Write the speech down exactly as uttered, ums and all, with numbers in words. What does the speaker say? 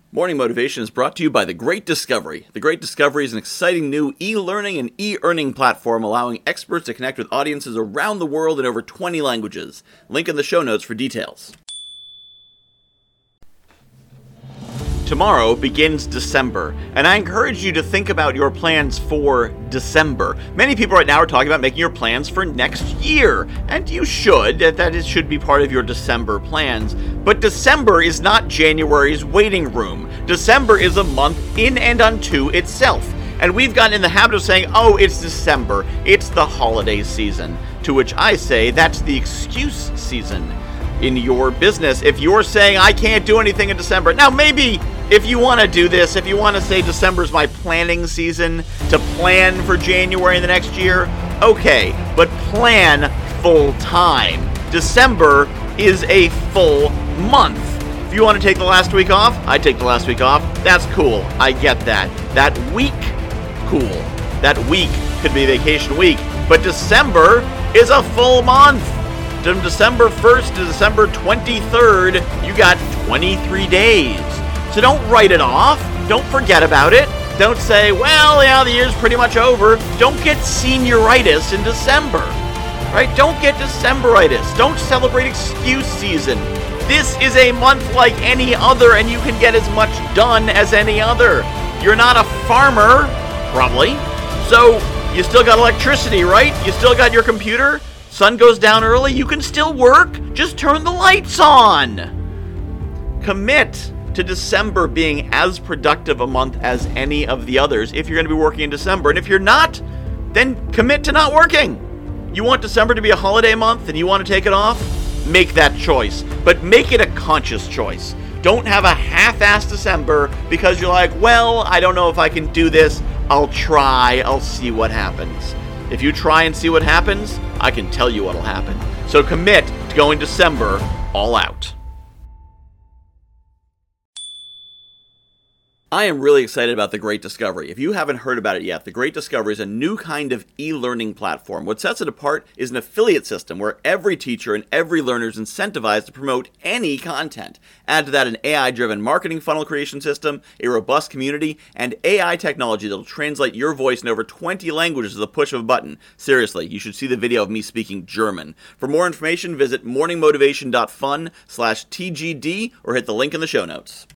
Morning Motivation is brought to you by The Great Discovery. The Great Discovery is an exciting new e-learning and e-earning platform allowing experts to connect with audiences around the world in over twenty languages. Link in the show notes for details. Tomorrow begins December, and I encourage you to think about your plans for December. Many people right now are talking about making your plans for next year, and you should. That is, should be part of your December plans. But December is not January's waiting room. December is a month in and unto itself. And we've gotten in the habit of saying, oh, it's December, it's the holiday season. To which I say, that's the excuse season in your business. If you're saying, I can't do anything in December, now maybe if you want to do this, if you want to say December is my planning season to plan for January in the next year, okay, but plan full time. December is a full month. If you want to take the last week off, I take the last week off. That's cool. I get that. That week, cool. That week could be vacation week, but December is a full month. From December first to December twenty-third, you got twenty-three days. So don't write it off. Don't forget about it. Don't say, well, yeah, the year's pretty much over. Don't get senioritis in December, right? Don't get Decemberitis. Don't celebrate excuse season. This is a month like any other, and you can get as much done as any other. You're not a farmer, probably. So you still got electricity, right? You still got your computer. Sun goes down early, you can still work. Just turn the lights on. Commit to December being as productive a month as any of the others if you're going to be working in December. And if you're not, then commit to not working. You want December to be a holiday month and you want to take it off? Make that choice. But make it a conscious choice. Don't have a half-assed December because you're like, well, I don't know if I can do this. I'll try. I'll see what happens. If you try and see what happens, I can tell you what'll happen. So commit to going December all out. I am really excited about The Great Discovery. If you haven't heard about it yet, The Great Discovery is a new kind of e-learning platform. What sets it apart is an affiliate system where every teacher and every learner is incentivized to promote any content. Add to that an A I-driven marketing funnel creation system, a robust community, and A I technology that will translate your voice in over twenty languages with the push of a button. Seriously, you should see the video of me speaking German. For more information, visit morningmotivation.fun slash TGD or hit the link in the show notes.